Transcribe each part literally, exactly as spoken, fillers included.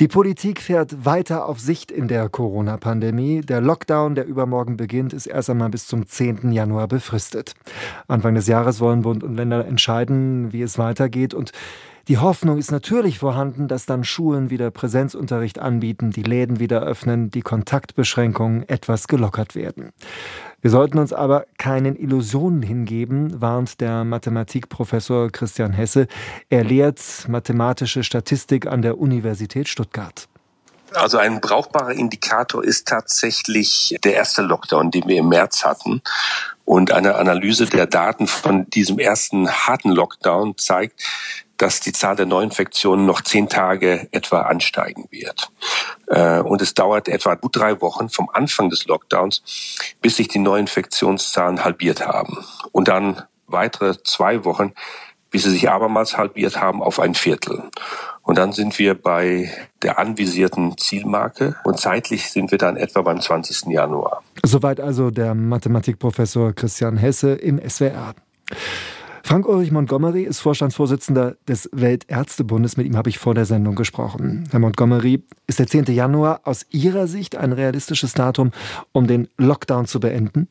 Die Politik fährt weiter auf Sicht in der Corona-Pandemie. Der Lockdown, der übermorgen beginnt, ist erst einmal bis zum zehnten Januar befristet. Anfang des Jahres wollen Bund und Länder entscheiden, wie es weitergeht. Und die Hoffnung ist natürlich vorhanden, dass dann Schulen wieder Präsenzunterricht anbieten, die Läden wieder öffnen, die Kontaktbeschränkungen etwas gelockert werden. Wir sollten uns aber keinen Illusionen hingeben, warnt der Mathematikprofessor Christian Hesse. Er lehrt mathematische Statistik an der Universität Stuttgart. Also ein brauchbarer Indikator ist tatsächlich der erste Lockdown, den wir im März hatten. Und eine Analyse der Daten von diesem ersten harten Lockdown zeigt, dass die Zahl der Neuinfektionen noch zehn Tage etwa ansteigen wird. Und es dauert etwa gut drei Wochen vom Anfang des Lockdowns, bis sich die Neuinfektionszahlen halbiert haben. Und dann weitere zwei Wochen, bis sie sich abermals halbiert haben auf ein Viertel. Und dann sind wir bei der anvisierten Zielmarke und zeitlich sind wir dann etwa beim zwanzigsten Januar. Soweit also der Mathematikprofessor Christian Hesse im S W R. Frank-Ulrich Montgomery ist Vorstandsvorsitzender des Weltärztebundes. Mit ihm habe ich vor der Sendung gesprochen. Herr Montgomery, ist der zehnte Januar aus Ihrer Sicht ein realistisches Datum, um den Lockdown zu beenden?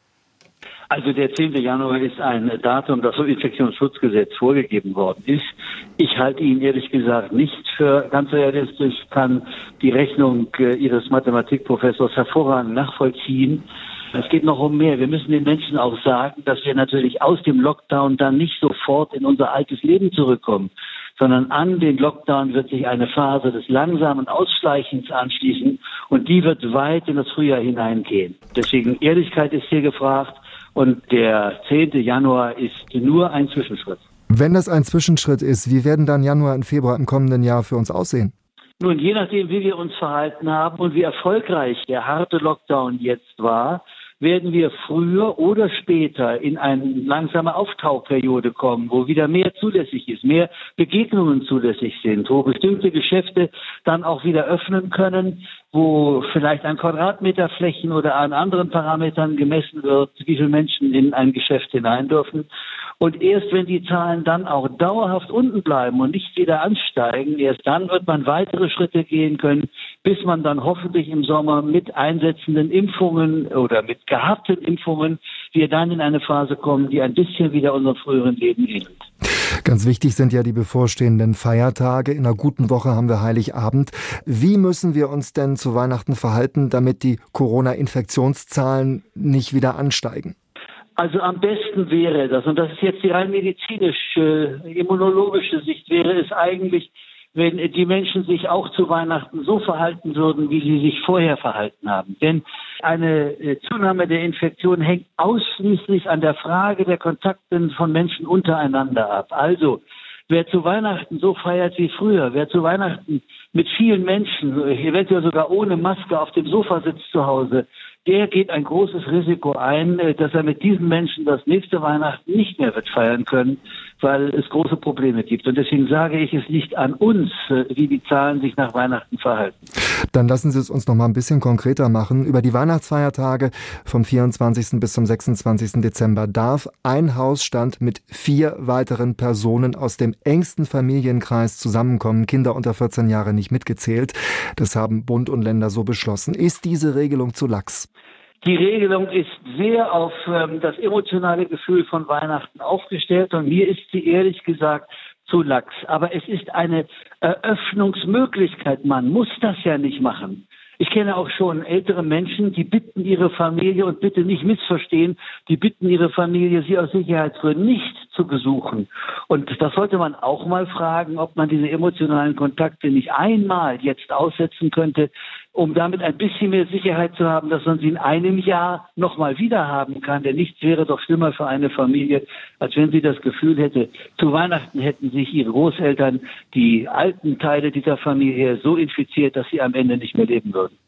Also der zehnte Januar ist ein Datum, das vom Infektionsschutzgesetz vorgegeben worden ist. Ich halte ihn ehrlich gesagt nicht für ganz realistisch, kann die Rechnung Ihres Mathematikprofessors hervorragend nachvollziehen. Es geht noch um mehr. Wir müssen den Menschen auch sagen, dass wir natürlich aus dem Lockdown dann nicht sofort in unser altes Leben zurückkommen, sondern an den Lockdown wird sich eine Phase des langsamen Ausschleichens anschließen und die wird weit in das Frühjahr hineingehen. Deswegen Ehrlichkeit ist hier gefragt und der zehnte Januar ist nur ein Zwischenschritt. Wenn das ein Zwischenschritt ist, wie werden dann Januar und Februar im kommenden Jahr für uns aussehen? Nun, je nachdem, wie wir uns verhalten haben und wie erfolgreich der harte Lockdown jetzt war, werden wir früher oder später in eine langsame Auftauchperiode kommen, wo wieder mehr zulässig ist, mehr Begegnungen zulässig sind, wo bestimmte Geschäfte dann auch wieder öffnen können, wo vielleicht an Quadratmeterflächen oder an anderen Parametern gemessen wird, wie viele Menschen in ein Geschäft hinein dürfen. Und erst wenn die Zahlen dann auch dauerhaft unten bleiben und nicht wieder ansteigen, erst dann wird man weitere Schritte gehen können, bis man dann hoffentlich im Sommer mit einsetzenden Impfungen oder mit gehabten Impfungen wir dann in eine Phase kommen, die ein bisschen wieder unserem früheren Leben ähnelt. Ganz wichtig sind ja die bevorstehenden Feiertage. In einer guten Woche haben wir Heiligabend. Wie müssen wir uns denn zu Weihnachten verhalten, damit die Corona-Infektionszahlen nicht wieder ansteigen? Also am besten wäre das, und das ist jetzt die rein medizinische, immunologische Sicht, wäre es eigentlich, wenn die Menschen sich auch zu Weihnachten so verhalten würden, wie sie sich vorher verhalten haben. Denn eine Zunahme der Infektion hängt ausschließlich an der Frage der Kontakte von Menschen untereinander ab. Also, wer zu Weihnachten so feiert wie früher, wer zu Weihnachten mit vielen Menschen, eventuell sogar ohne Maske auf dem Sofa sitzt zu Hause, der geht ein großes Risiko ein, dass er mit diesen Menschen das nächste Weihnachten nicht mehr wird feiern können, weil es große Probleme gibt. Und deswegen sage ich, es liegt an uns, wie die Zahlen sich nach Weihnachten verhalten. Dann lassen Sie es uns noch mal ein bisschen konkreter machen. Über die Weihnachtsfeiertage vom vierundzwanzigsten bis zum sechsundzwanzigsten Dezember darf ein Hausstand mit vier weiteren Personen aus dem engsten Familienkreis zusammenkommen, Kinder unter vierzehn Jahre nicht mitgezählt. Das haben Bund und Länder so beschlossen. Ist diese Regelung zu lax? Die Regelung ist sehr auf ähm, das emotionale Gefühl von Weihnachten aufgestellt und mir ist sie ehrlich gesagt zu lax. Aber es ist eine Eröffnungsmöglichkeit. Man muss das ja nicht machen. Ich kenne auch schon ältere Menschen, die bitten ihre Familie, und bitte nicht missverstehen, die bitten ihre Familie, sie aus Sicherheitsgründen nicht zu besuchen. Und das sollte man auch mal fragen, ob man diese emotionalen Kontakte nicht einmal jetzt aussetzen könnte, um damit ein bisschen mehr Sicherheit zu haben, dass man sie in einem Jahr nochmal wieder haben kann. Denn nichts wäre doch schlimmer für eine Familie, als wenn sie das Gefühl hätte, zu Weihnachten hätten sich ihre Großeltern, die alten Teile dieser Familie, so infiziert, dass sie am Ende nicht mehr leben würden.